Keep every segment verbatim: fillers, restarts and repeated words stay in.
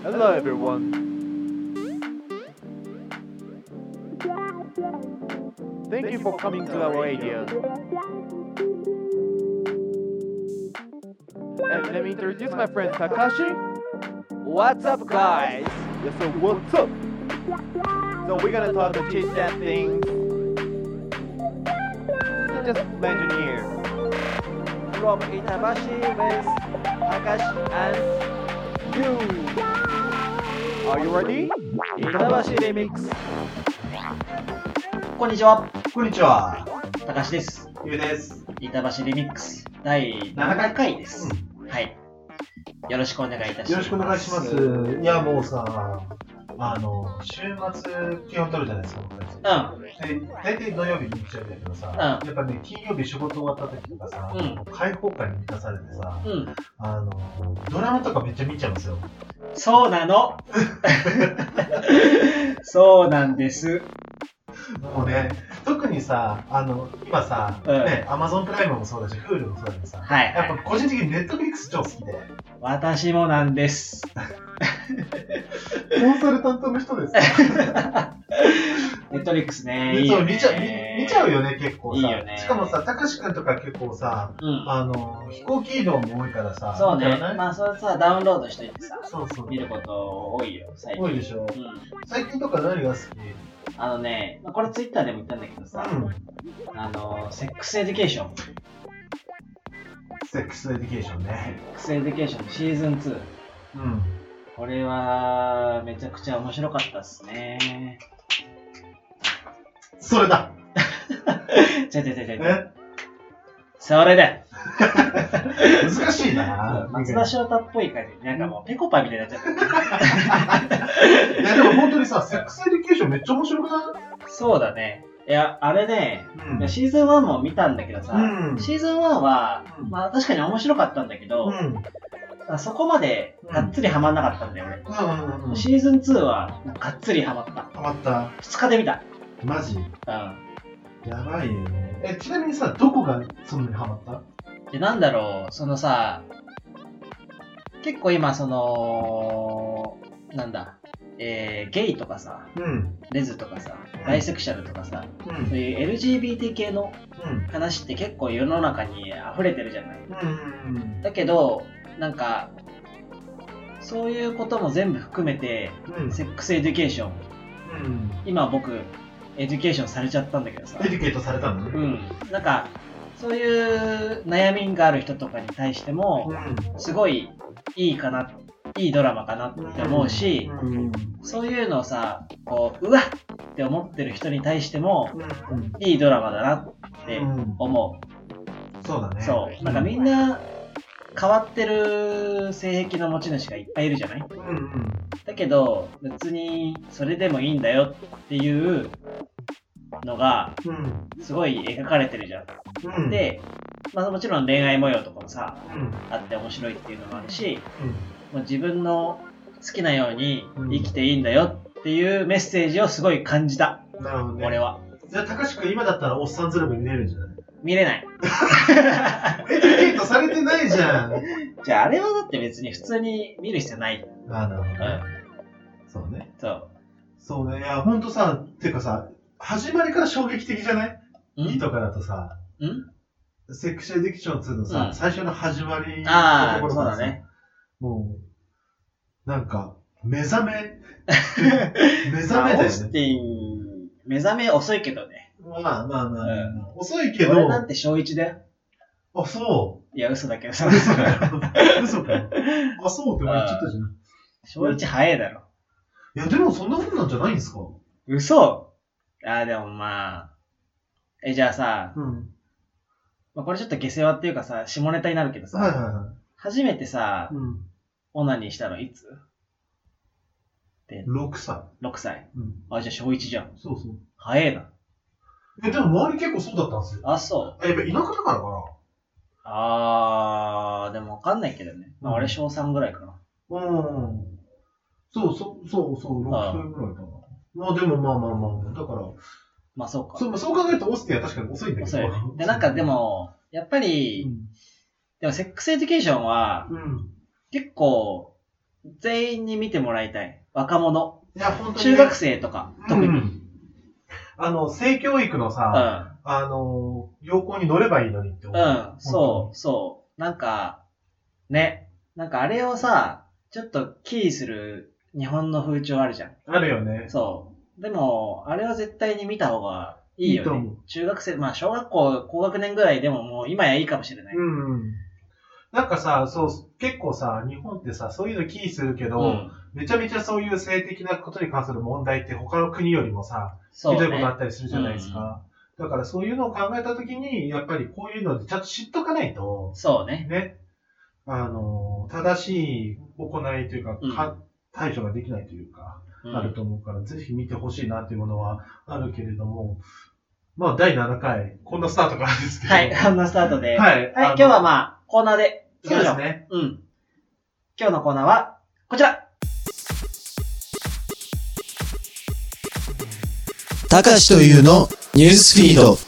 Hello everyone. Thank you for coming to our area. And let me introduce my friend Takashi. What's up, guys? Yes, so what's up? So we're gonna talk to chit chat things. So just mention here. From Itabashi with Takashi and you. Are you ready? Itabashi Remix. こんにちは。 こんにちは。 たかしです。 ゆうです。 板橋リミックスだいななかいです、うん。はい。よろしくお願いいたします。 よろしくお願いします。いやもうさ、あの週末基本取るじゃないですか。僕たち。うん。で大体土曜日に日曜日だけどさ、うん、やっぱね金曜日仕事終わった時とかさ、うん、開放感に満たされてさ、うん、あのドラマとかめっちゃ見ちゃうんですよ。 そうなの。そうなんです。 もうね、特にさ、あの今さ、うん、ね、Amazon プライムもそうだし、Hulu もそうだけどさ、はいはい、やっぱ個人的に Netflix 超好きで。 私もなんです。 コンサルタントの人ですか？ Netflix ね。 いいよね。見ちゃう、見ちゃうよね、結構さ。いいよね。しかもさ、たかしくんとか結構さ、うん、あの飛行機移動も多いからさ。 そうね。まあそれさ、ダウンロードしといてさ、そうそう見ること多いよ、最近。 多いでしょ。うん、最近とか何が好き？ あのね、これツイッターでも言ったんだけどさ、うん、あの、セックスエデュケーション。 セックスエデュケーションね。 セックスエデュケーションシーズンツー。うん。これは、めちゃくちゃ面白かったっすね。 それだ。 ちゃちゃちゃちゃ。え？それだ。 難しいな。 松田翔太っぽい感じ。なんかもうペコパみたいになっちゃった。 いやでも本当にさ、セックスエデュケーションめっちゃ面白くない？ そうだね。いや、あれね、うん、シーズンワンも見たんだけどさ、うん、シーズンワンは、うん、まあ確かに面白かったんだけど、うん、そこまでがっつりハマんなかったんだよね。うん、シーズンツーはがっつりハマった。 ハマった。 ふつかで見た。 マジ？うん。やばいよね。え、ちなみにさ、どこがそんなにハマった？ で、なんだろう、そのさ、結構今その、なんだ、えー、ゲイとかさ、うん、レズとかさ、バイセクシャルとかさ、うん、そういう エルジービーティー 系の話って結構世の中に溢れてるじゃない、うん、だけど、なんか、そういうことも全部含めて、うん、セックスエデュケーション、うん、今僕、エデュケーションされちゃったんだけどさ。 エデュケートされたのね。 うん。なんか、そういう悩みがある人とかに対しても、うん、すごいいいかな、いいドラマかなって思うし、うん、そういうのをさ、こう、うわっって思ってる人に対しても、うん、いいドラマだなって思う。 うん、そうだね。 そう。なんかみんな変わってる性癖の持ち主がいっぱいいるじゃない？うんうん、だけど、別にそれでもいいんだよっていうのが、すごい描かれてるじゃん。うん、で、まあもちろん恋愛模様とかもさ、うん、あって面白いっていうのもあるし、うん、もう自分の好きなように生きていいんだよっていうメッセージをすごい感じた。なるほどね。俺は。 じゃあ、高志くん今だったらおっさんずるぶ見れるんじゃない？ 見れない。 エデュケートされてないじゃん。 じゃあ、あれはだって別に普通に見る必要ない。 ああ、なるほど、ね。うん。そうね。 そう。 そうね。いや、ほんとさ、てかさ、始まりから衝撃的じゃない？いいとかだとさ、んセックシュエディケーションツーのさ、うん、最初の始まりのところからさ、ね、もう、なんか、目覚め、目覚めだよね。オースティン、目覚め遅いけどね。 まあまあまあ、うん、遅いけど。 俺なんて小一だよ。 あ、そう。 いや、嘘だけどさ。 嘘かよ。嘘かよ。あ、そうって言っちゃったじゃん。 小一早いだろ。 いや、でもそんな風なんじゃないんですか？ 嘘？あ、でもまあ。え、じゃあさ、うん、まあ、これちょっと下世話っていうかさ、下ネタになるけどさ、はいはいはい、初めてさ、うん、オナニーしたのいつ？ でろくさい。ろくさい。うん、あ、じゃあ小いちじゃん。 そうそう。 早いな。 え、でも周り結構そうだったんですよ。 あ、そう。 やっぱ田舎だからかな。 あー、でもわかんないけどね。まあ、俺小さんぐらいかな。うん。 そうそう、そうそう、ろくさいぐらいかな。まあでもまあまあまあ、だから。 まあそうか。 そう、そう考えるとオースティンは確かに遅いんだけど。遅い。 で、なんかでも、やっぱり、うん、でもセックスエデュケーションは、うん、結構、 全員に見てもらいたい。若者。 いや、本当に、ね。 中学生とか、特に。うん、 あの、性教育のさ、うん、あの、要項に乗ればいいのにって思う。 うん、そう、そう。なんか、ね。なんかあれをさ、ちょっとキーする日本の風潮あるじゃん。 あるよね。 そう。でも、あれは絶対に見た方がいいよね。いいと思う。中学生、まあ小学校高学年ぐらいでももう今やいいかもしれない。 うん。なんかさ、そう、結構さ、日本ってさ、そういうのキーするけど、うん、めちゃめちゃそういう性的なことに関する問題って他の国よりもさ、ひどいことあったりするじゃないですか。うん、だからそういうのを考えたときに、やっぱりこういうのでちゃんと知っとかないと、 そうね。 ね。あの、正しい行いというか、うん、か対処ができないというか、うん、あると思うから、ぜひ見てほしいなっていうものはあるけれども、まあ、だいななかい、こんなスタートからですけど。 はい、こんなスタートで。 はい。 はい、今日はまあ、コーナーでいきましょう。 そうですね。 うん。今日のコーナーは、こちら。 たかしというのニュースフィード。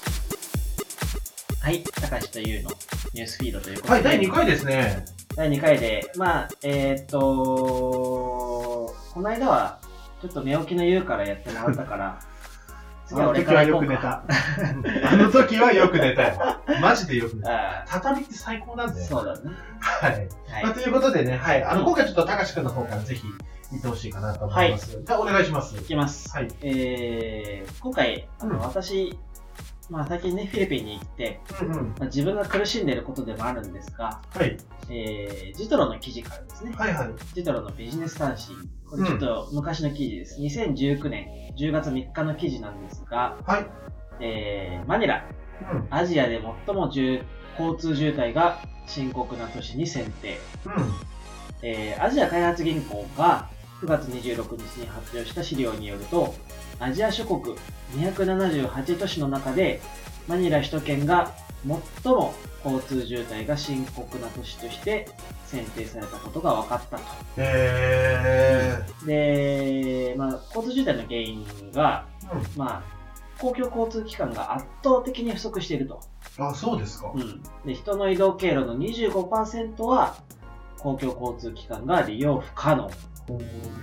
はい、たかしというのニュースフィードということで。 はい、だいにかいですね。 だいにかいで、まあ、えー、っと、この間は、ちょっと寝起きの言うからやってもらったから、 次は俺から行こうか。あの時はよく寝たよ。マジでよく寝た。畳って最高なんだよ。 そうだね。 はい。はい、まあ、ということでね、はい。あの、今回ちょっとたかしくんの方からぜひ言ってほしいかなと思います。はい、じゃあお願いします。 いきます。はい。えー、今回、あの、うん、私、まあ最近ね、フィリピンに行って、うんうんまあ、自分が苦しんでいることでもあるんですが、はい。えー、ジトロの記事からですね。はいはい。ジトロのビジネス端子。これちょっと昔の記事です。うん、にせんじゅうきゅうねんじゅうがつみっかの記事なんですが、はい。えー、マニラ、うん、アジアで最も交通渋滞が深刻な都市に選定。うん。えー、アジア開発銀行がくがつにじゅうろくにちに発表した資料によると、アジア諸国にひゃくななじゅうはち都市の中で、マニラ首都圏が最も交通渋滞が深刻な都市として選定されたことが分かったと。へー。で、まあ、交通渋滞の原因が、うん、まあ、公共交通機関が圧倒的に不足していると。 あ、そうですか。 うん。で、人の移動経路の にじゅうごパーセント は公共交通機関が利用不可能。うん。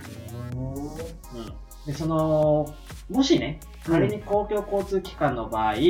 で、その、もしね、仮に公共交通機関の場合、うん、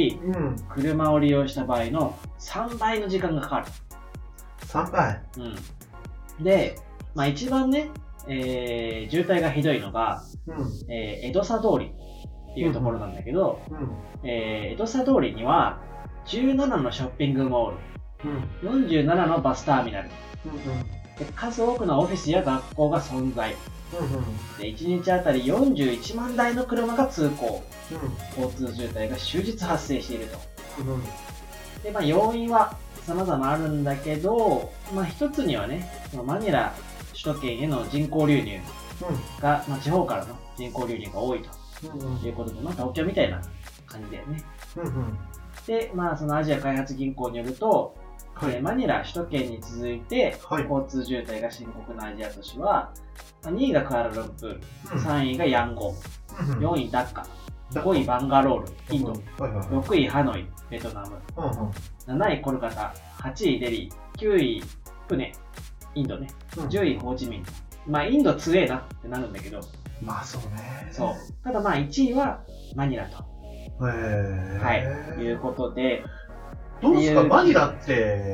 車を利用した場合のさんばいの時間がかかる。 さんばい？ うん。で、まあ一番ね、えー、渋滞がひどいのが、うんえー、江戸佐通りっていうところなんだけど、うんうんえー、江戸佐通りにはじゅうななのショッピングモール、うん、よんじゅうななのバスターミナル、うんうん、で数多くのオフィスや学校が存在。うんうん、でいちにちあたりよんじゅういちまんだいの車が通行、うん、交通渋滞が終日発生していると、うん、でまあ要因は様々あるんだけど、まあ一つにはね、マニラ首都圏への人口流入が、うんまあ、地方からの人口流入が多いということで、まあ東京みたいな感じだよね、うんうん、でまあそのアジア開発銀行によると、はい、マニラ首都圏に続いて、はい、交通渋滞が深刻なアジア都市はにいがクアラルンプール、うん、さんいがヤンゴン、うん、よんいダッカ、ごいバンガロール、インド、はいはいはい、ろくいハノイ、ベトナム、うんうん、なないコルカタ、はちいデリー、きゅういプネ、インドね、うん、じゅういホーチミン。まあインド強えなってなるんだけど、 まあそうね。 そう。ただまあいちいはマニラと。へー。はい。いうことで。 どうですかマニラって、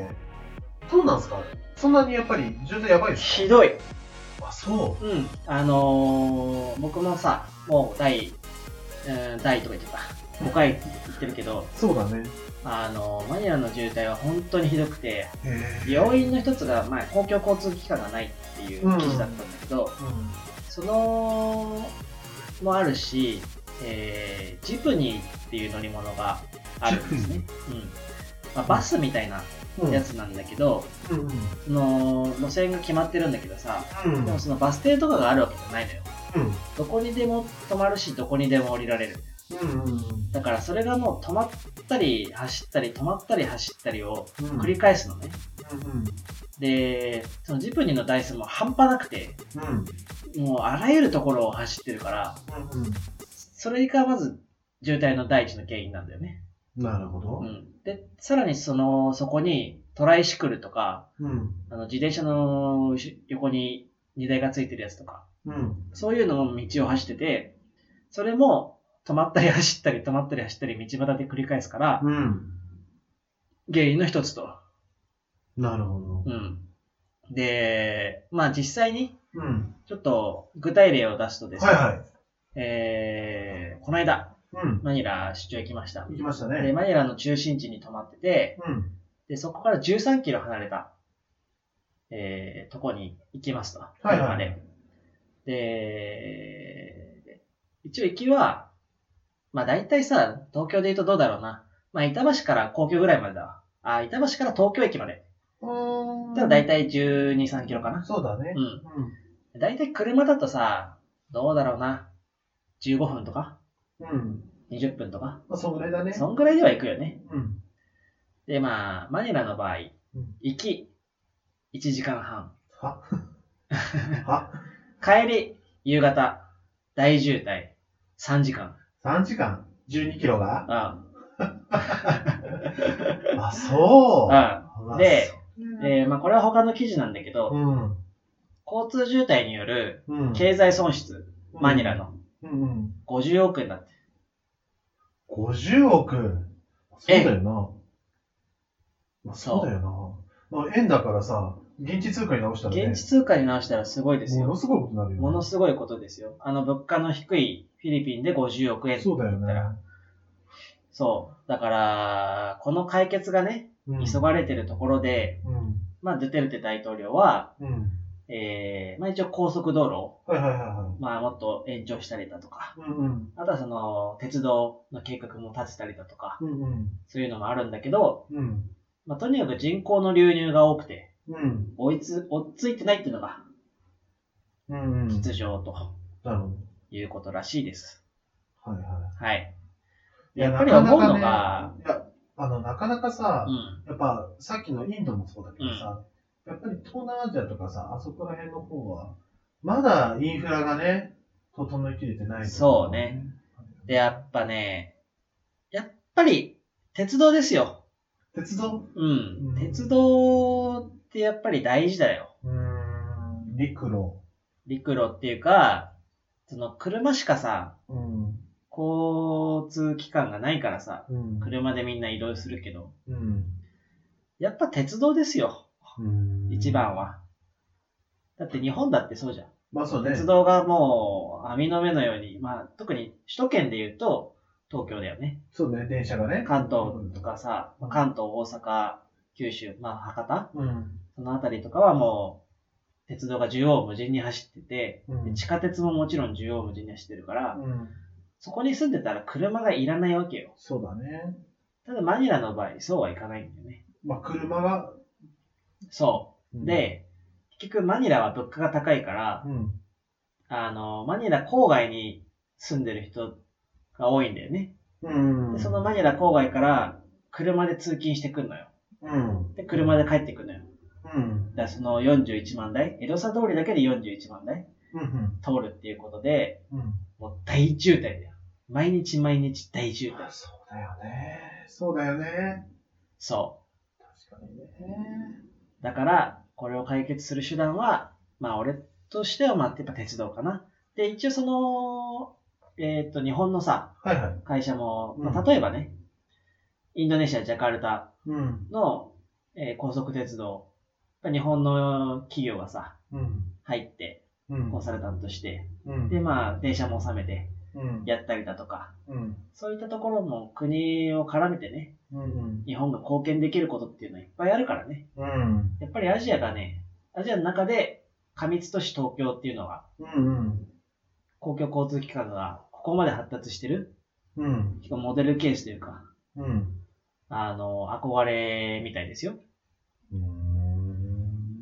どうなんですかそんなにやっぱり渋滞やばいですかひどい。 あ、そう。 うん。あのー、僕もさ、もう第、うん、第とか言ってた。ごかい行ってるけど。 そうだね。 あの、マニラの渋滞は本当にひどくて、要因の一つが、まあ、公共交通機関がないっていう記事だったんだけど、うんうん、その、もあるし、えー、ジプニーっていう乗り物があるんですね。うんまあ、バスみたいなやつなんだけど、うんうん、その路線が決まってるんだけどさ、うん、でもそのバス停とかがあるわけじゃないのよ。うん、どこにでも止まるし、どこにでも降りられる。うんうん、だからそれがもう止まったり走ったり止まったり走ったりを繰り返すのね。うんうん、で、そのジプニーの台数も半端なくて、うん、もうあらゆるところを走ってるから、うんうん、それがまず渋滞の第一の原因なんだよね。 なるほど。 うん、で、さらにその、そこにトライシクルとか、うん、あの自転車の横に荷台がついてるやつとか、うん、そういうのも道を走ってて、それも止まったり走ったり止まったり走ったり道端で繰り返すから、うん、原因の一つと。 なるほど。 うん。で、まあ実際に、うん、ちょっと具体例を出すとですね、はいはい、えー、この間、うん、マニラ出張行きました。 行きましたね。 で、マニラの中心地に泊まってて、うん、で、そこからじゅうさんキロ離れた、えー、とこに行きますと。はいはい、で、で、一応行きは、まあ大体さ、東京で言うとどうだろうな。まあ板橋から皇居ぐらいまでだわ。あ、板橋から東京駅まで。だから大体じゅうに、さんキロかな。 そうだね。うん。 うん、大体車だとさ、どうだろうな。じゅうごふんとか。うん。にじゅっぷんとか。 まあ、そんぐらいだね。 そんぐらいでは行くよね。うん。で、まあ、マニラの場合、うん、行き、いちじかんはん。はは帰り、夕方、大渋滞、さんじかん。 さんじかん ?じゅうにキロがああ。あ、そう。 うん。で、えー、まあこれは他の記事なんだけど、うん、交通渋滞による経済損失、うん、マニラの、うんうん、ごじゅうおくえんだって。 ごじゅうおく？そうだよな。まあ、そうだよな。まあ、円だからさ、現地通貨に直したらね。 現地通貨に直したらすごいですよ。 ものすごいことになるよね。 ものすごいことですよ。あの物価の低いフィリピンでごじゅうおくえんって言ったら。そうだよね。そう。だから、この解決がね、うん、急がれてるところで、うん、まあ、ドゥテルテ大統領は、うん、えー、まあ一応高速道路を、はいはいはいはい、まあもっと延長したりだとか、うんうん、あとはその、鉄道の計画も立てたりだとか、うんうん、そういうのもあるんだけど、うん、まあとにかく人口の流入が多くて、うん、追いつ、追っついてないっていうのが、うんうん、実情と、いうことらしいです。はいはい。はい。やっぱり思うのが、 いや、あの、なかなかさ、うん、やっぱさっきのインドもそうだけどさ、うん、やっぱり東南アジアとかさ、あそこら辺の方は、まだインフラがね、整いきれてない、ね。 そうね。で、やっぱね、やっぱり鉄道ですよ。 鉄道？ うん。うん、鉄道ってやっぱり大事だよ。 うーん。陸路。 陸路っていうか、その車しかさ、うん、交通機関がないからさ、うん、車でみんな移動するけど、うん、やっぱ鉄道ですよ。うん一番は。だって日本だってそうじゃん。まあそうね。鉄道がもう網の目のように、まあ特に首都圏で言うと東京だよね。 そうね、電車がね。 関東とかさ、うん、関東、大阪、九州、まあ博多、うん、そのあたりとかはもう鉄道が縦横無尽に走ってて、うん、地下鉄ももちろん縦横無尽に走ってるから、うん、そこに住んでたら車がいらないわけよ。 そうだね。 ただマニラの場合そうはいかないんだよね。 まあ車が。 そう。うん、で、結局マニラは物価が高いから、うん、あの、マニラ郊外に住んでる人が多いんだよね。うん、でそのマニラ郊外から車で通勤してくんのよ。うん、で、車で帰ってくんのよ。うん、だからそのよんじゅういちまんだい、エドサ通りだけでよんじゅういちまんだい、うんうん、通るっていうことで、うん、もう大渋滞だよ。毎日毎日大渋滞。 そうだよね。そうだよね。 そう。 確かにね。 だから、これを解決する手段は、まあ俺としてはまあやっぱ鉄道かな。で、一応その、えっと、日本のさ、はいはい、会社も、まあ、例えばね、うん、インドネシア・ジャカルタの、うんえー、高速鉄道、日本の企業がさ、うん、入って、コンサルタントとして、うん、で、まあ、電車も収めて、やったりだとか、うん、そういったところも国を絡めてね、うんうん、日本が貢献できることっていうのはいっぱいあるからね。うん、やっぱりアジアがね、アジアの中で過密都市東京っていうのが、うんうん、公共交通機関がここまで発達してる、うん、しかもモデルケースというか、うん、あの、憧れみたいですよ。うーんうん、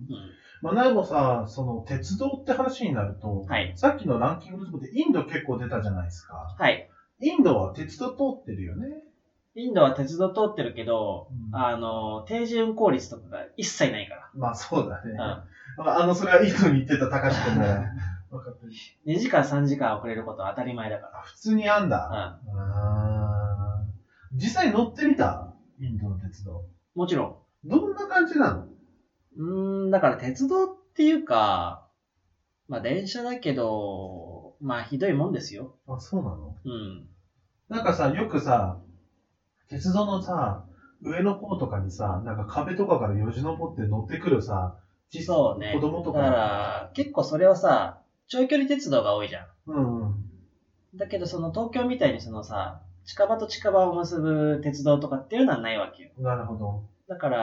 まあ、なもさ、その鉄道って話になると、はい、さっきのランキングのところでインド結構出たじゃないですか。はい。インドは鉄道通ってるよね。 インドは鉄道通ってるけど、うん、あの、定時運行率とかが一切ないから。 まあそうだね。うん、あの、それはインドに行ってた高橋君なら分かってる。 にじかんさんじかん遅れることは当たり前だから。 普通にあんだ。うん。あ実際乗ってみた？インドの鉄道。 もちろん。 どんな感じなの？ うーん、だから鉄道っていうか、 まあ電車だけど、まあひどいもんですよ。 あ、そうなの？ うん。 なんかさ、よくさ、鉄道のさ、上の方とかにさ、なんか壁とかからよじ登って乗ってくるさ、 小さいそうね。 子供とか。 だから、結構それはさ、長距離鉄道が多いじゃん。 うんうん。 だけどその東京みたいにそのさ、近場と近場を結ぶ鉄道とかっていうのはないわけよ。 なるほど。 だから、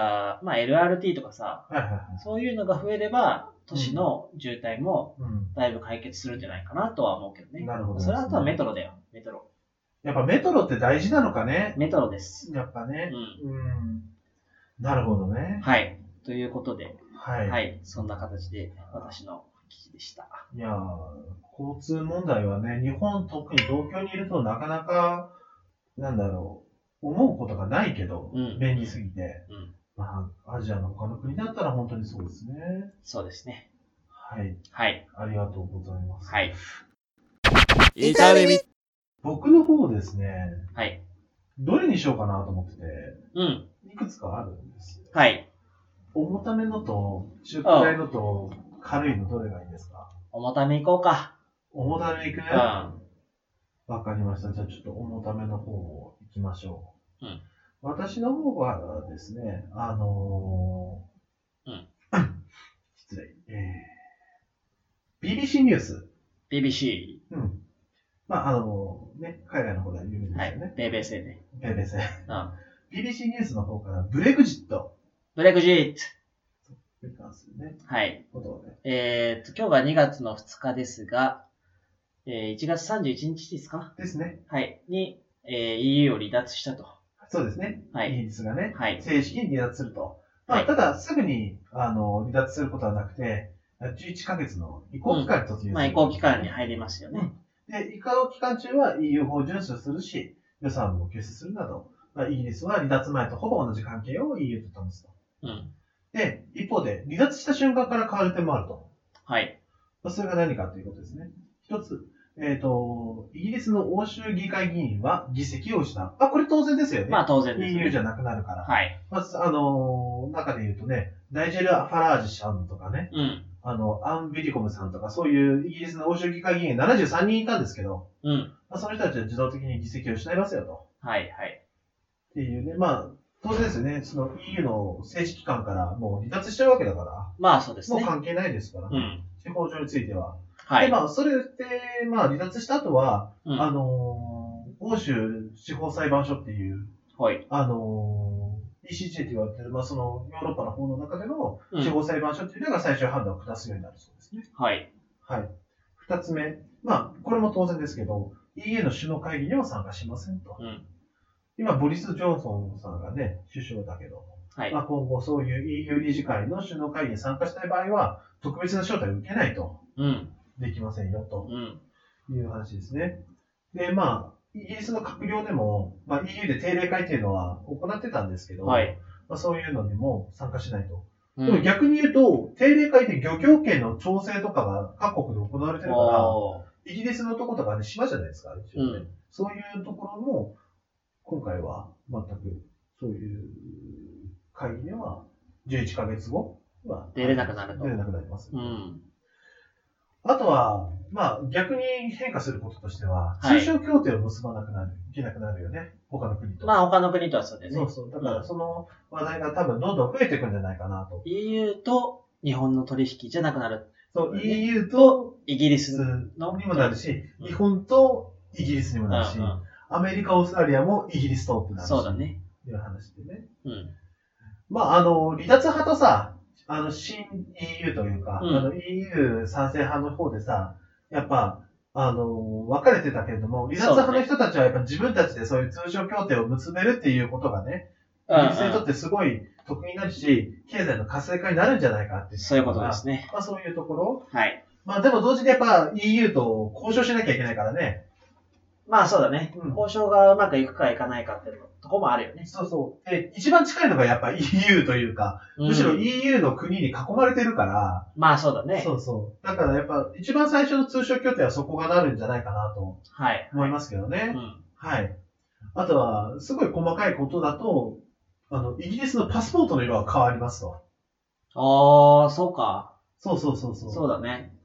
まあ エルアールティー とかさ、 はいはいはい、 そういうのが増えれば、都市の渋滞もだいぶ解決するんじゃないかなとは思うけどね。 なるほど、ね。 それはあとはメトロだよ、メトロ。 やっぱメトロって大事なのかね。 メトロです。 やっぱね。 うん。 うん。なるほどね。 はい。ということで、 はい。 はい。そんな形で私の記事でした。 いやー、交通問題はね、日本、特に東京にいるとなかなか、なんだろう、思うことがないけど、うん、便利すぎて。うん。まあ、アジアの他の国だったら本当にそうですね。 そうですね。 はい。 はい。 ありがとうございます。 はい。 イタレミ。 僕の方ですね。 はい。 どれにしようかなと思ってて。 うん。 いくつかあるんです。 はい。 重ためのと、中くらいのと、軽いのどれがいいですか？ 重ためいこうか。 重ためいく？うん。わかりました。じゃあちょっと重ための方を行きましょう。うん。 私の方はですね、あのー、うん。 失礼。えー、ビービーシー ニュース。 ビービーシー。うん。まあ、あのー、ね、海外の方では有名ですよね。はい。 ベーベーセーね。 ベーベーセー。 うん。 ビービーシー ニュースの方から、ブレグジット。 ブレグジット。 に関するね。 はい。 ことね。 えー、っと、今日がにがつのふつかですが、えー、いちがつさんじゅういちにちですか？ ですね。 はい。に、えー、イーユー を離脱したと。 そうですね。 はい。 イギリスがね、 はい。 正式に離脱すると。まあ、はい、ただ、すぐに、あの、離脱することはなくて、じゅういっかげつの移行期間に突入する、 うん。まあ、移行期間に入りますよね。 うん、で、移行期間中は イーユー 法を遵守するし、予算も拠出するなど、まあ、イギリスは離脱前とほぼ同じ関係を イーユー と保つと。 うん。 で、一方で、離脱した瞬間から変わる点もあると。 はい。 それが何かということですね。一つ、えっ、ー、と、イギリスの欧州議会議員は議席を失う。あ、これ当然ですよね。 まあ当然です、ね。 イーユー じゃなくなるから。 はい。 まず、あのー、中で言うとね、ナイジェル・ファラージさんとかね、 うん。 あの、アン・ビリコムさんとか、そういうイギリスの欧州議会議員ななじゅうさんにんいたんですけど、 うん。 まあ、その人たちは自動的に議席を失いますよと。 はい、はい。 っていうね、まあ、当然ですよね、その イーユー の政治機関からもう離脱しちゃうわけだから。 まあそうですね。 もう関係ないですから、 ね。うん。 司法上については。 はい。 で、まあ、それで、まあ、離脱した後は、 うん、 あのー、欧州司法裁判所っていう、 はい。 あのー、イーシージェー って言われてる、まあ、その、ヨーロッパの方の中での司法裁判所っていうのが最終判断を下すようになるそうですね。 はい。 はい。二つ目。まあ、これも当然ですけど、イーユー の首脳会議には参加しませんと。 うん、 今、ボリス・ジョンソンさんがね、首相だけど、 はい。 まあ、今後そういう イーユー 理事会の首脳会議に参加したい場合は、特別な招待を受けないと。 うん。 できませんよ、とうん。 いう話ですね。で、まあ、イギリスの閣僚でも、まあ、イーユー で定例会っていうのは行ってたんですけど、 はい。 まあ、そういうのにも参加しないと。 うん、 でも逆に言うと、定例会って漁業権の調整とかが各国で行われてるから、イギリスのとことかね、島じゃないですか、一応ね、うん。そういうところも、今回は全く、そういう会議では、じゅういっかげつごは出れなくなると。 出れなくなります。 うん。 あとは、まあ逆に変化することとしては、通商協定を結ばなくなる、いけなくなるよね。他の国と。 まあ他の国とはそうですね。 そうそう。だからその話題が多分どんどん増えていくんじゃないかなと。 イーユー と日本の取引じゃなくなる。 そう、イーユー とイギリスのにもなるし、日本とイギリスにもなるし、うんうん、アメリカ、オーストラリアもイギリスとってなるし。 そうだね。 いう話でね。 うん。 まああの、離脱派とさ、あの、新 イーユー というか、うん、あの イーユー 賛成派の方でさ、やっぱ、あの、分かれてたけれども、離脱派の人たちはやっぱ自分たちでそういう通商協定を結べるっていうことがね、イギリスにとってすごい得になるし、経済の活性化になるんじゃないかっていう。 そういうことですね。 まあそういうところ。 はい。 まあでも同時にやっぱ イーユー と交渉しなきゃいけないからね。 まあそうだね。うん、交渉がうまくいくかいかないかっていうとこもあるよね。 そうそう。で、一番近いのがやっぱ イーユー というか、うん、むしろ イーユー の国に囲まれてるから。 まあそうだね。 そうそう。だからやっぱ一番最初の通商協定はそこがなるんじゃないかなと思いますけどね。はい。うん、はい。あとは、すごい細かいことだと、あの、イギリスのパスポートの色は変わりますと。 ああ、そうか。 そうそうそうそう。 そうだね。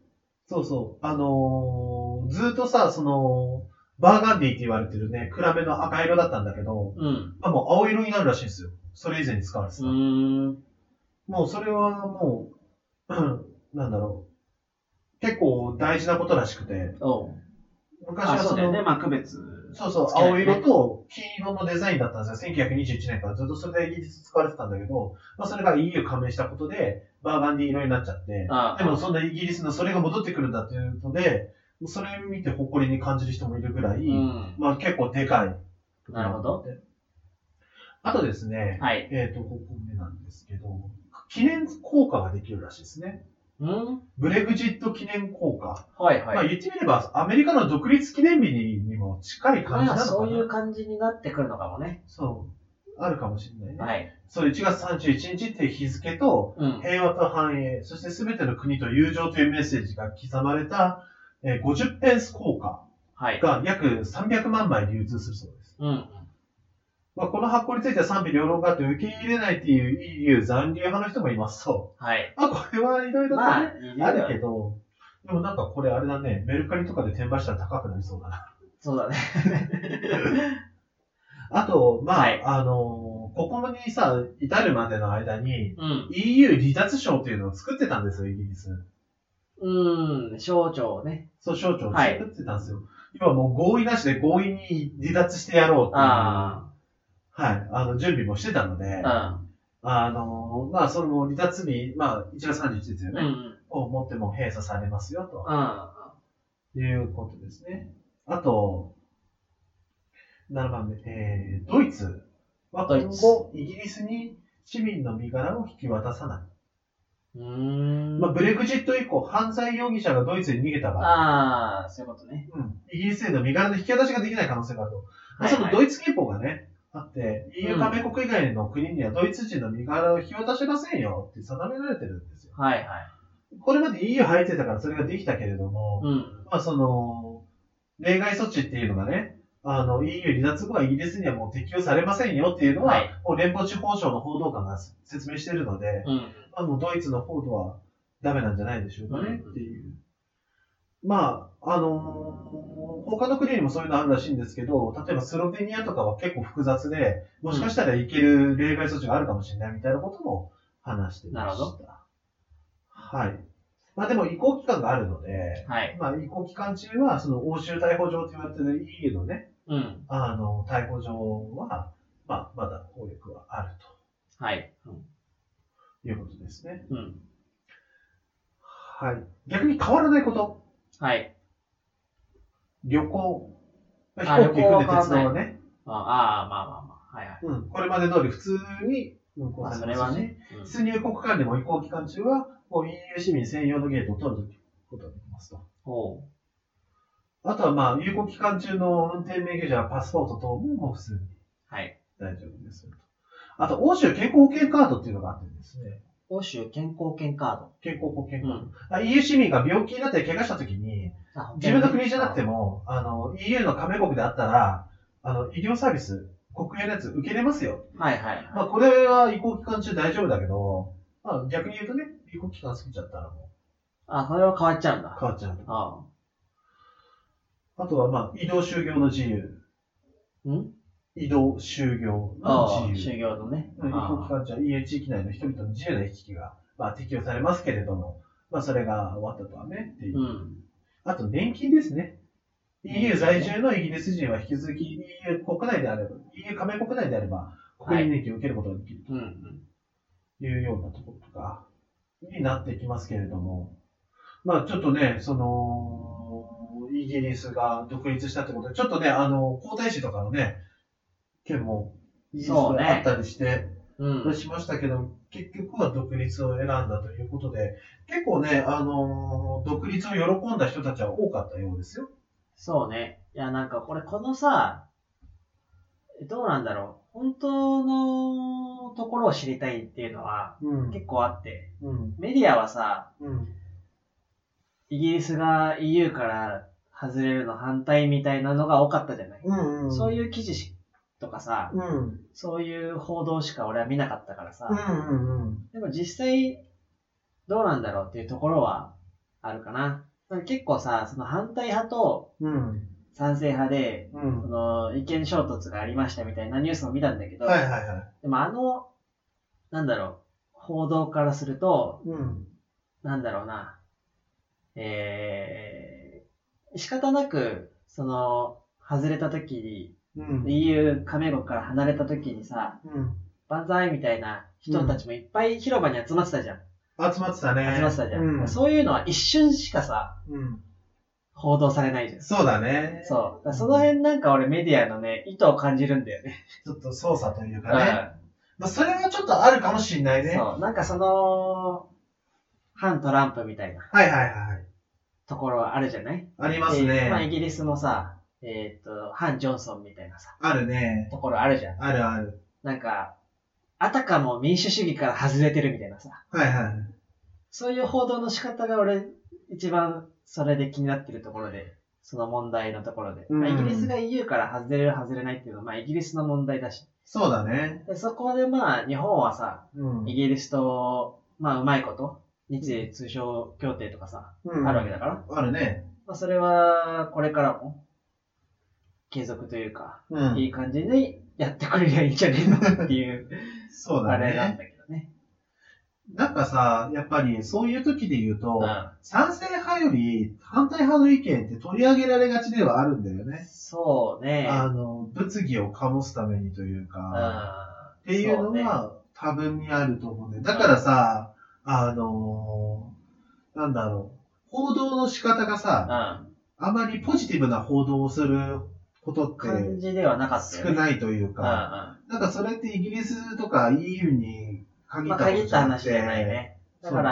そうそう。あのー、ずっとさ、その、バーガンディって言われてるね、暗めの赤色だったんだけど、うん。まあ、もう青色になるらしいんですよ。それ以前に使われてた。うーん。もうそれはもう、なんだろう。結構大事なことらしくて。おう。昔はその、そうだよね、まあ区別。そうそう、青色と黄色のデザインだったんですよ。せんきゅうひゃくにじゅういちねんからずっとそれでイギリス使われてたんだけど、まあそれが イーユー 加盟したことで、バーガンディ色になっちゃって、ああでもそんなイギリスのそれが戻ってくるんだっていうので、それを見て誇りに感じる人もいるぐらい、うん、まあ結構でかい。 なるほど。 あとですね、はい、えっと、ごこめなんですけど、記念硬貨ができるらしいですね。んブレグジット記念硬貨。はいはい。まあ言ってみれば、アメリカの独立記念日にも近い感じなのかな。まあそういう感じになってくるのかもね。 そう。あるかもしれないね。はい。そう、いちがつさんじゅういちにちっていう日付と、うん、平和と繁栄、そして全ての国と友情というメッセージが刻まれた、えー、ごじゅっペンス硬貨が約さんびゃくまんまい流通するそうです。うん。まあ、この発行については賛否両論があって受け入れないっていう イーユー 残留派の人もいますと。はい。まあ、これはいろいろとね、まあ、あるけど、でもなんかこれあれだね、メルカリとかで転売したら高くなりそうだな。 そうだね。 あと、まあ、はい、あの、ここにさ、至るまでの間に、うん、イーユー 離脱省っていうのを作ってたんですよ、イギリス。 うーん、省庁ね。 そう、省庁を作ってたんですよ。はい、要はもう合意なしで合意に離脱してやろうっていう。あはい。あの、準備もしてたので、うん、あの、まあ、その離脱日、まあ、いちがつさんじゅういちにちですよね。うん、をもっても閉鎖されますよ、と、うん、いうことですね。あと、ななばんめ、えー、ドイツは今後、イギリスに市民の身柄を引き渡さない。うーんまあ、ブレグジット以降、犯罪容疑者がドイツに逃げた場合。 ああ、そういうことね。 うん。イギリスへの身柄の引き渡しができない可能性があると。はいはい、そのドイツ憲法がね、あって、イーユー 加盟国以外の国にはドイツ人の身柄を引き渡しませんよって定められてるんですよ。はいはい。これまで イーユー 入ってたからそれができたけれども、うん、まあその、例外措置っていうのがね、あの イーユー 離脱後はイギリスにはもう適用されませんよっていうのは、はい、もう連邦地方省の報道官が説明しているので、うん、まあもうドイツの方ではダメなんじゃないでしょうかねっていう。うん、まあ、あのー、他の国にもそういうのあるらしいんですけど、例えばスロベニアとかは結構複雑で、もしかしたらいける例外措置があるかもしれないみたいなことも話してました。なるほど。はい。まあでも移行期間があるので、はい、まあ移行期間中は、その欧州逮捕状と言われている イーユー のね、うん、あの、逮捕状は、まあまだ効力はあると。はい。うん、いうことですね。うん。はい。逆に変わらないこと。はい。旅行。飛行機行くで鉄道はね。 ああ、まあまあまあ。はいはい。 うん。これまで通り普通に運行されますし、まあ、それはね。うん、出入国間でも移行期間中は、もう イーユー 市民専用のゲートを取ることができますと。ほう。あとはまあ、有効期間中の運転免許証やパスポート等ももう普通に。はい。大丈夫ですよと。あと、欧州健康保険カードっていうのがあってですね。 欧州健康保険カード。 健康保険カード。うん、イーユー 市民が病気になって怪我したときに、自分の国じゃなくても、あの、イーユー の加盟国であったら、あの、医療サービス、国営のやつ受けれますよ。はいはい、はい。まあ、これは移行期間中大丈夫だけど、まあ、逆に言うとね、移行期間過ぎちゃったらもう。 あ、それは変わっちゃうんだ。 変わっちゃう。ああ。あとは、まあ、移動就業の自由。ん移動就業の自由。 就業のね。 移行期間中は イーユー 地域内の人々の自由な行き来が、まあ、適用されますけれども、まあ、それが終わったとはね、っていう。うん、あと、年金ですね。イーユー 在住のイギリス人は引き続き イーユー 国内であれば、イーユー 加盟国内であれば、国民年金を受けることができるというようなところとかになってきますけれども、まあちょっとね、その、イギリスが独立したってことで、ちょっとね、あの、皇太子とかのね、件もイギリスがあったりして、うん、しましたけど、結局は独立を選んだということで、結構ね、あの、独立を喜んだ人たちは多かったようですよ。 そうね。いや、なんかこれ、このさ、どうなんだろう。本当のところを知りたいっていうのは、結構あって、うん、メディアはさ、うん、イギリスが イーユー から外れるの反対みたいなのが多かったじゃない。うんうん、そういう記事とかさ、うん、そういう報道しか俺は見なかったからさ、うんうんうん、でも実際どうなんだろうっていうところはあるかな。 結構さ、その反対派と賛成派で、うん、その意見衝突がありましたみたいなニュースも見たんだけど、 はいはいはい、 でもあの、なんだろう、報道からすると、うん、なんだろうな、えー、仕方なく、その、外れた時に、うん、イーユー 加盟国から離れた時にさ、うん、万歳みたいな人たちもいっぱい広場に集まってたじゃん。 集まってたね。 集まってたじゃん。うん、そういうのは一瞬しかさ、うん、報道されないじゃん。 そうだね。 そう。その辺なんか俺メディアのね、意図を感じるんだよね。 ちょっと操作というかね。うん、まあそれはちょっとあるかもしんないね。 そう。なんかその、反トランプみたいな。 はいはいはい。 ところはあるじゃない？ ありますね。 まあイギリスもさ、えっと、反ジョンソンみたいなさ。 あるね。 ところあるじゃん。 あるある。 なんか、あたかも民主主義から外れてるみたいなさ。 はいはい。 そういう報道の仕方が俺、一番それで気になってるところで、その問題のところで。うん、まあ、イギリスが イーユー から外れる外れないっていうのは、まあイギリスの問題だし。 そうだね。 でそこでまあ日本はさ、うん、イギリスと、まあうまいこと、日英通商協定とかさ、うん、あるわけだから。 あるね。 まあそれは、これからも、継続というか、うん、いい感じでやってくれりゃいいんじゃねえのっていう、 そうだね。 あれなんだけどね。 なんかさ、やっぱりそういう時で言うと、うん、賛成派より反対派の意見って取り上げられがちではあるんだよね。 そうね。 あの、物議を醸すためにというか、うん、っていうのは多分にあると思うんだよ。だからさ、うん、あの、なんだろう、報道の仕方がさ、うん、あまりポジティブな報道をすることって感じではなかったよね。 少ないというか、うんうん、なんかそれってイギリスとか イーユー に限ったまあ、限った話じゃないね。だから、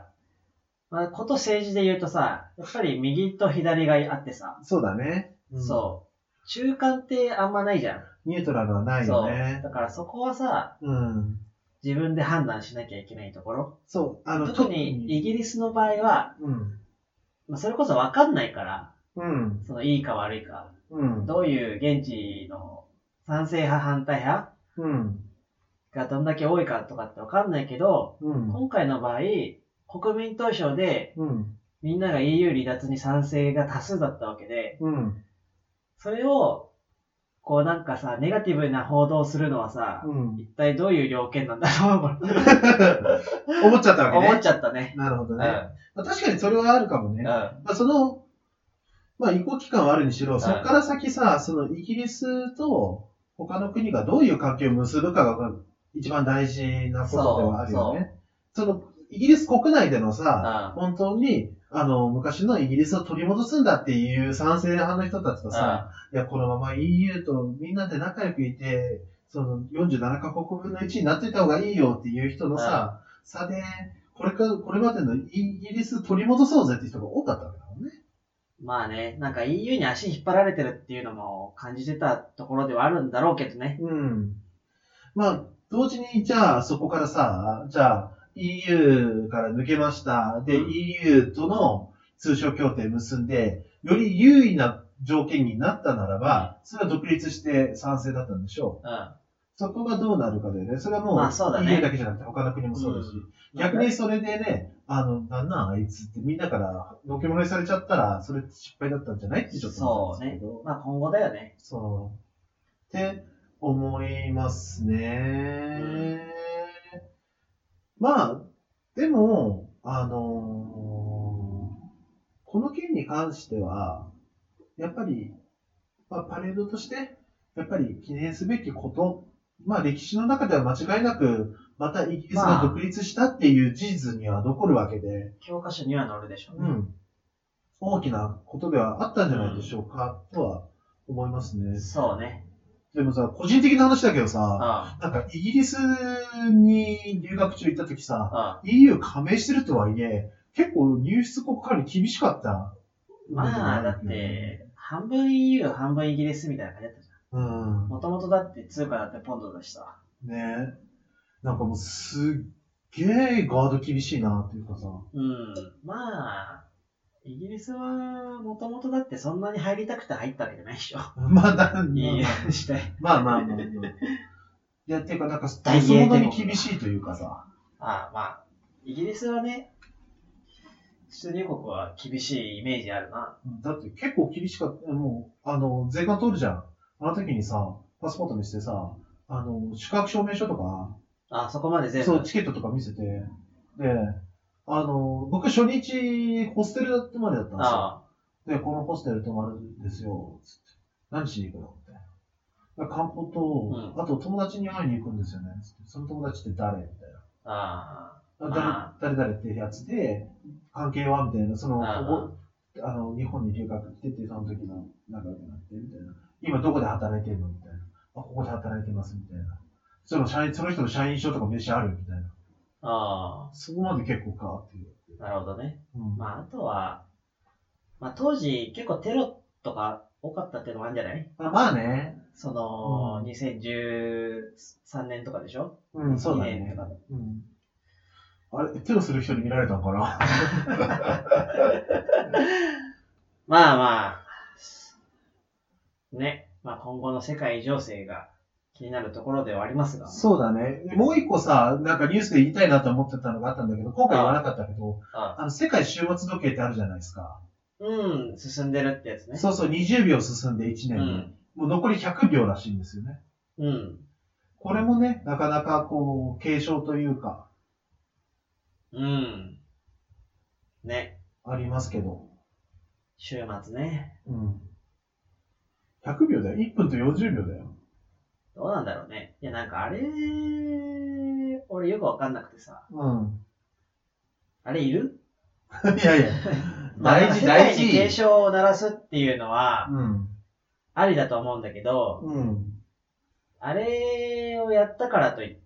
まあ、こと政治で言うとさ、やっぱり右と左があってさ。 そうだね。 うん、そう。中間ってあんまないじゃん。 ニュートラルはないよね。 そう。だからそこはさ、うん、自分で判断しなきゃいけないところ。 そう。 あの特にイギリスの場合は、うんまあ、それこそ分かんないから、うん、そのいいか悪いか、うん、どういう現地の賛成派反対派、うんがどんだけ多いかとかってわかんないけど、うん、今回の場合、国民投票で、うん、みんなが イーユー 離脱に賛成が多数だったわけで、うん、それを、こうなんかさ、ネガティブな報道するのはさ、うん、一体どういう要件なんだろう思っちゃったわけね。 思っちゃったね。 なるほどね。うんまあ、確かにそれはあるかもね。うんまあ、その、まあ移行期間はあるにしろ、うん、そこから先さ、そのイギリスと他の国がどういう関係を結ぶかが、一番大事なことではあるよね。そ, その、イギリス国内でのさ、うん、本当に、あの、昔のイギリスを取り戻すんだっていう賛成派の人たちとさ、うん、いや、このまま イーユー とみんなで仲良くいて、そのよんじゅうななカ国分のいちになってた方がいいよっていう人のさ、うん、差で、これか、これまでのイギリス取り戻そうぜって人が多かったわけだもんね。 まあね、なんか イーユー に足引っ張られてるっていうのも感じてたところではあるんだろうけどね。 うん。まあ、同時に、じゃあ、そこからさ、じゃあ、イーユー から抜けました。で、うん、イーユー との通商協定結んで、より優位な条件になったならば、それは独立して賛成だったんでしょう。うん、そこがどうなるかだよね。それはもう、まあそうだね、イーユー だけじゃなくて他の国もそうだし、うん、逆にそれでね、あの、なんなんあいつってみんなからのけものにされちゃったら、それって失敗だったんじゃないってちょっと思うんですけど。 そうね。まあ今後だよね。 そう。で、思いますね、うん。まあ、でも、あのー、この件に関しては、やっぱり、まあ、パレードとして、やっぱり記念すべきこと、まあ歴史の中では間違いなく、またイギリスが独立したっていう事実には残るわけで。 教科書には載るでしょうね。うん。 大きなことではあったんじゃないでしょうか、うん、とは思いますね。 そうね。 でもさ、個人的な話だけどさ、ああなんかイギリスに留学中行った時さ、ああ イーユー 加盟してるとはいえ、結構入出国管理厳しかった。 まあ、だって、半分 イーユー、半分イギリスみたいな感じだったじゃん。うん。もともとだって通貨だってポンドだしさ。 ねえ。なんかもうすっげえガード厳しいなっていうかさ。 うん。まあ、イギリスは、もともとだってそんなに入りたくて入ったわけじゃないでしょ。 まあ、だ、 いいして。 まあまあまあまあ。いや、っていうか、なんか、そんなに厳しいというかさ。 ああ、まあ、イギリスはね、 出入国は厳しいイメージあるな。 だって結構厳しかった。もう、あの、税関通るじゃん。あの時にさ、パスポート見せてさ、あの、宿泊証明書とか、 あ、そこまで全部。 そう、チケットとか見せて、で、あの、僕初日、ホステル泊まりだったんですよ。ああで、このホステル泊まるんですよ、つって。何しに行くのって。観光と、うん、あと友達に会いに行くんですよね。つってその友達って誰みたいな。ああ。誰、誰々ってやつで、関係はみたいな、その、ああの、日本に留学来てて、その時の仲良くなって、みたいな。今どこで働いてんのみたいな。あ、ここで働いてます、みたいな。その社員、その人の社員証とか名刺あるみたいな。ああ。そこまで結構かっていう。 なるほどね。うん、まあ、あとは、まあ、当時結構テロとか多かったっていうのもあるんじゃない？ あまあね。 その、うん、にせんじゅうさんねんとかでしょ？ うん、そうだね。にねんとかで。うん。あれ、テロする人に見られたのかなまあまあ、ね。まあ今後の世界情勢が気になるところではありますが。 そうだね。もう一個さ、なんかニュースで言いたいなと思ってたのがあったんだけど、今回言わなかったけど、あああの世界終末時計ってあるじゃないですか。 うん、進んでるってやつね。 そうそう、にじゅうびょう進んでいちねんで、うん、もう残りひゃくびょうらしいんですよね。うん。これもね、なかなかこう、継承というか。 うん。ね。 ありますけど。 週末ね。 うん。ひゃくびょうだよ。いっぷんとよんじゅうびょうだよ。 どうなんだろうね。いや、なんかあれ、俺よくわかんなくてさ。うん。あれいる？ いやいや。 大事、大事。世界に警鐘を鳴らすっていうのは、うん、ありだと思うんだけど、うん、あれをやったからといって、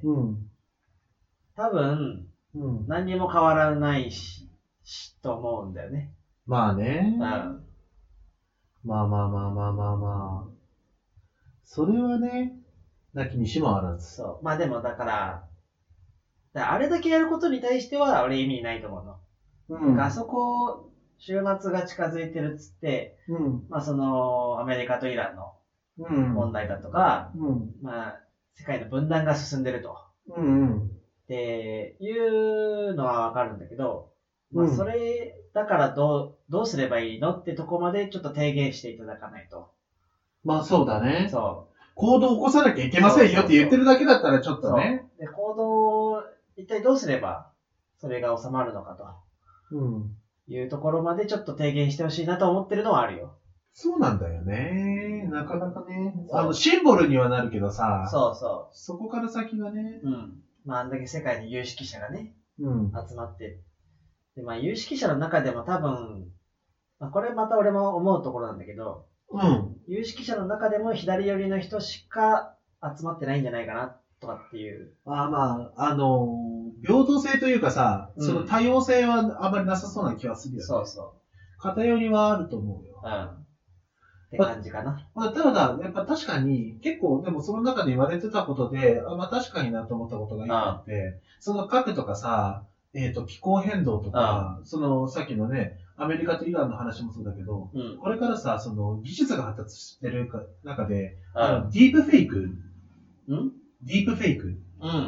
うん、多分、うん、何にも変わらないし、しと思うんだよね。 まあね。うん。まあまあまあまあまあまあ。それはね、なきにしもあらず。 そう。まあでもだから、だからあれだけやることに対しては俺意味ないと思うの。うん、あそこ、週末が近づいてるっつって、うん、まあその、アメリカとイランの問題だとか、うん、まあ、世界の分断が進んでると。うんうん、っていうのはわかるんだけど、まあそれ、だからどう、どうすればいいのってとこまでちょっと提言していただかないと。 まあそうだね。そう。行動を起こさなきゃいけませんよって言ってるだけだったらちょっとね。 で、行動を一体どうすればそれが収まるのかと。うん。いうところまでちょっと提言してほしいなと思ってるのはあるよ。 そうなんだよね。なかなかね。あの、シンボルにはなるけどさ。そうそう。そこから先がね。 うん。まあ、あんだけ世界の有識者がね、うん。集まって。で、まあ、有識者の中でも多分、まあ、これまた俺も思うところなんだけど、うん。有識者の中でも左寄りの人しか集まってないんじゃないかな、とかっていう。 あまあ、あの、平等性というかさ、うん、その多様性はあまりなさそうな気はするよね。そうそう。偏りはあると思うよ。うん。 って感じかな。 まあ、ただ、やっぱ確かに、結構、でもその中で言われてたことで、あまあ確かになと思ったことがいっぱいあって、その核とかさ、えっと、気候変動とか、その、さっきのね、アメリカとイランの話もそうだけど、うん、これからさ、その、技術が発達してる中で、あのディープフェイクんディープフェイクうん、うん、うん。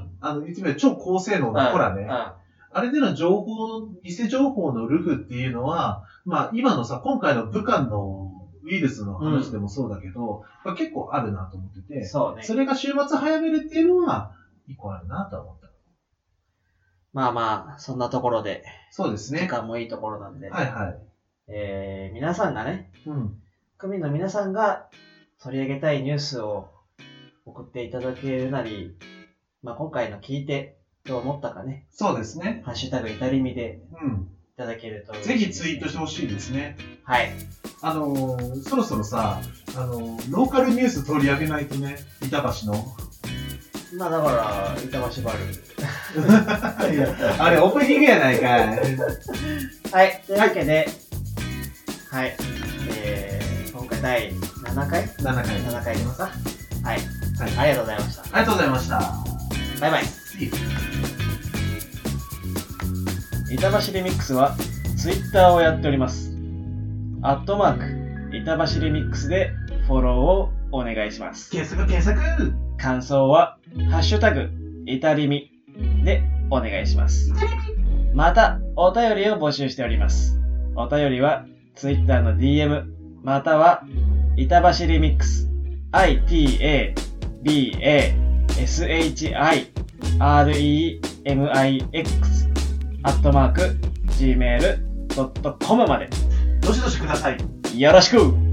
あの、言ってみれば超高性能な、ほらね。あれでの情報、偽情報のルフっていうのは、まあ今のさ、今回の武漢のウイルスの話でもそうだけど、うんまあ、結構あるなと思ってて、そうね。それが週末早めるっていうのは、一個あるなと思った。 まあまあ、そんなところで。 そうですね。 時間もいいところなんで。 はいはい。 えー、皆さんがね、うん。組の皆さんが取り上げたいニュースを送っていただけるなり、まあ今回の聞いてどう思ったかね。 そうですね。 ハッシュタグいたりみで、うん。いただけると、 ね。ぜひツイートしてほしいですね。 はい。 あのー、そろそろさ、あのー、ローカルニュース取り上げないとね、板橋の。 まあだから、板橋バル。 いや、あれオープニングやないかい。 はい、というわけで、はい、はい、えー、今回だいななかい ?なな 回。ななかいですか？はい。はい。ありがとうございました。 ありがとうございました。 バイバイ。板橋リミックスはツイッターをやっております。アットマーク、板橋リミックスでフォローをお願いします。 検索検索。 感想は、ハッシュタグ、イタリミでお願いします。イタリミまた、お便りを募集しております。お便りは、Twitter の ディーエム、または、板橋リミックス、アイタバシリミックス、アットマーク、ジーメールドットコム まで。 どしどしください。 よろしく。